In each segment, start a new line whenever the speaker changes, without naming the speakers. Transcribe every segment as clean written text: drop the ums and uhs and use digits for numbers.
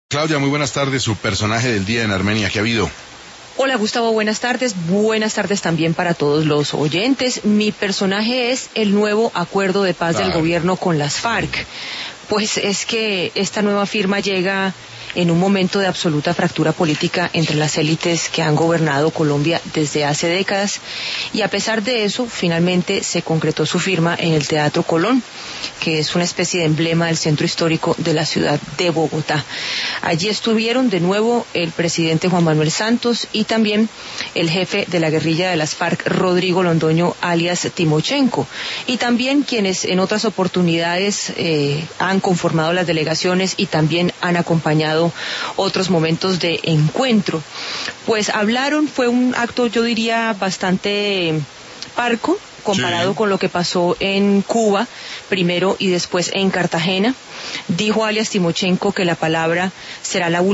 Claudia, muy buenas tardes. Su personaje del día en Armenia, ¿qué ha habido?
Hola Gustavo, buenas tardes. Buenas tardes también para todos los oyentes. Mi personaje es el nuevo acuerdo de paz del gobierno con las FARC. Pues es que esta nueva firma llega en un momento de absoluta fractura política entre las élites que han gobernado Colombia desde hace décadas, y a pesar de eso, finalmente se concretó su firma en el Teatro Colón, que es una especie de emblema del centro histórico de la ciudad de Bogotá. Allí estuvieron de nuevo el presidente Juan Manuel Santos y también el jefe de la guerrilla de las FARC, Rodrigo Londoño, alias Timochenko, y también quienes en otras oportunidades han conformado las delegaciones y también han acompañado otros momentos de encuentro. Pues hablaron, fue un acto, yo diría, bastante parco, comparado con lo que pasó en Cuba, primero y después en Cartagena. Dijo alias Timochenko que la palabra será la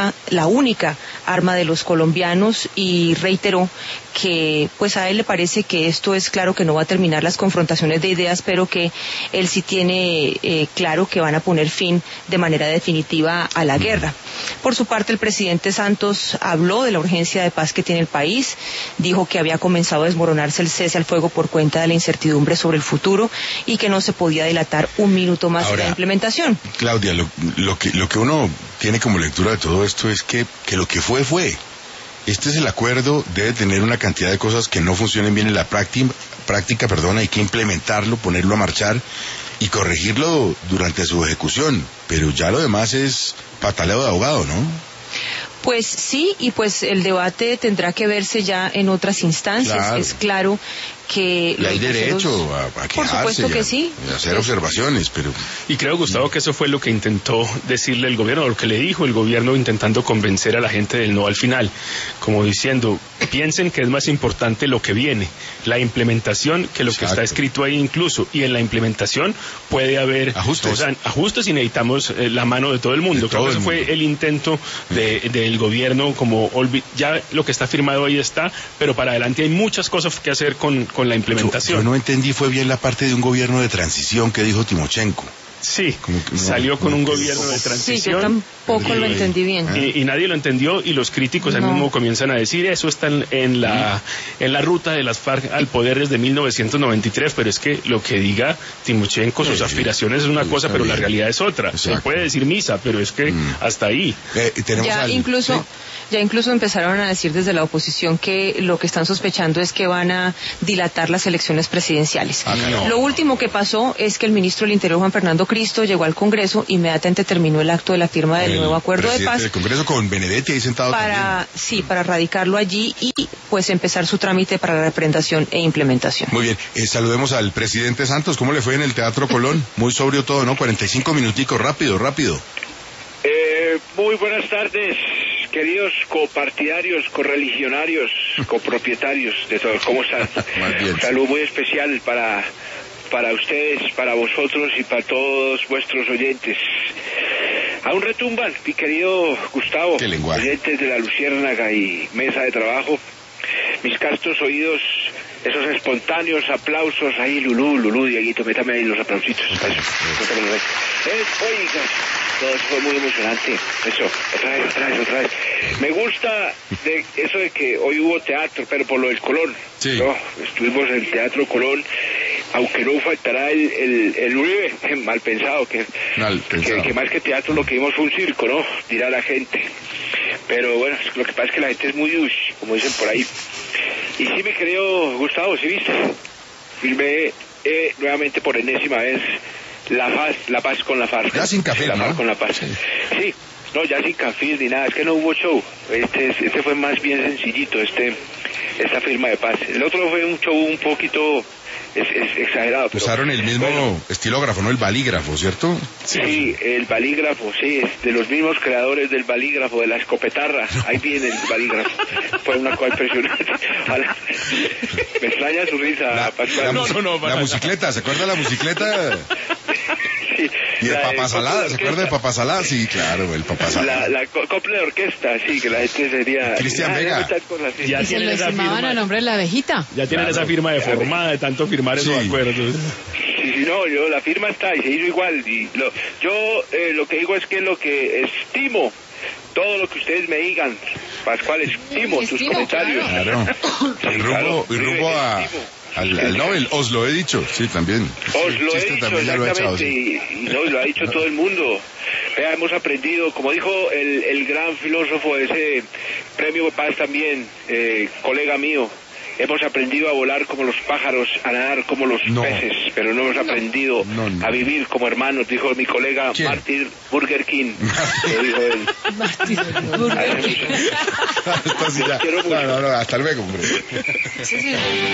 única arma de los colombianos, y reiteró que pues a él le parece que esto es claro que no va a terminar las confrontaciones de ideas, pero que él sí tiene claro que van a poner fin de manera definitiva a la guerra. Por su parte, el presidente Santos habló de la urgencia de paz que tiene el país, dijo que había comenzado a desmoronarse el cese al fuego por cuenta de la incertidumbre sobre el futuro y que no se podía dilatar un minuto más en la implementación.
Claudia, lo que uno tiene como lectura de todo esto es que lo que fue. Este es el acuerdo, debe tener una cantidad de cosas que no funcionen bien en la práctica, hay que implementarlo, ponerlo a marchar y corregirlo durante su ejecución, pero ya lo demás es pataleo de ahogado, ¿no?
Pues sí, y pues el debate tendrá que verse ya en otras instancias. Claro. Es claro que
hay derecho a quejarse,
por supuesto que sí,
a hacer observaciones, pero...
Y creo, Gustavo, que eso fue lo que intentó decirle el gobierno, lo que le dijo el gobierno, intentando convencer a la gente del no al final, como diciendo, piensen que es más importante lo que viene, la implementación, que lo que está escrito ahí incluso, y en la implementación puede haber ajustes y necesitamos la mano de todo el mundo. Creo que ese fue el intento del gobierno, como ya lo que está firmado ahí está, pero para adelante hay muchas cosas que hacer con la implementación.
Yo no entendí, fue bien la parte de un gobierno de transición que dijo Timochenko.
Sí, salió con un gobierno de transición.
Sí, yo tampoco lo entendí bien.
Y nadie lo entendió, y los críticos ahí mismo comienzan a decir, eso está en la ruta de las FARC al poder desde 1993, pero es que lo que diga Timochenko, sus aspiraciones es una cosa, pero la realidad es otra. Se puede decir misa, pero es que hasta ahí.
Ya incluso empezaron a decir desde la oposición que lo que están sospechando es que van a dilatar las elecciones presidenciales. Lo último que pasó es que el ministro del Interior, Juan Fernando Cristo, llegó al Congreso, inmediatamente terminó el acto de la firma del nuevo acuerdo de paz.
El Congreso con Benedetti ahí sentado
para radicarlo allí y pues empezar su trámite para la representación e implementación.
Muy bien, saludemos al presidente Santos. ¿Cómo le fue en el Teatro Colón? Muy sobrio todo, ¿no? 45 minuticos, rápido.
Muy buenas tardes, queridos copartidarios, correligionarios, copropietarios de todos. ¿Cómo están? Un saludo muy especial para ustedes, para vosotros y para todos vuestros oyentes. Aún retumban, mi querido Gustavo, oyentes de La Luciérnaga y mesa de trabajo, mis castos oídos, esos espontáneos aplausos ahí, Lulú, Dieguito, métame ahí los aplausitos. Oiga, todo eso fue muy emocionante. Eso, otra vez. Me gusta de eso de que hoy hubo teatro, pero por lo del Colón. Sí. No, estuvimos en el Teatro Colón, aunque no faltará el Uribe, mal pensado, que más que teatro lo que vimos fue un circo, ¿no? Dirá la gente. Pero bueno, lo que pasa es que la gente es muy como dicen por ahí. Y sí, mi querido Gustavo, ¿sí viste? Firmé nuevamente por enésima vez la paz con la FARC.
Ya sin café,
¿no? Con la paz. Sí, no, ya sin café ni nada, es que no hubo show. Este fue más bien sencillito, esta firma de paz. El otro fue un show un poquito exagerado.
Usaron el mismo estilógrafo, ¿no? El balígrafo, ¿cierto?
Sí, el balígrafo, sí, es de los mismos creadores del balígrafo, de la escopetarra. Ahí viene el balígrafo. Fue una cosa impresionante. Me extraña su risa, Pascual.
La bicicleta, ¿se acuerda de la bicicleta?
Sí.
Y el Papasalá, ¿se acuerda de Papasalá? Sí, claro, el Papasalá.
La copla de orquesta, sí, que la gente sería...
Cristian Vega.
Y se lo estimaban a nombre de la abejita.
Ya tienen esa firma deformada de tanto firmar esos acuerdos.
Sí, no, la firma está y se hizo igual. Y yo lo que digo es que lo que estimo, todo lo que ustedes me digan, Pascual, estimo tus comentarios.
Claro. Y rumbo al Nobel, os lo he dicho, sí, también.
Os lo he dicho, exactamente, y lo ha dicho todo el mundo. Vea, hemos aprendido, como dijo el gran filósofo de ese premio Paz también, colega mío, hemos aprendido a volar como los pájaros, a nadar como los peces, pero no hemos aprendido a vivir como hermanos, dijo mi colega Martin Burger King. Lo dijo él.
Martin Burger King.
Hasta luego, hombre.
Sí.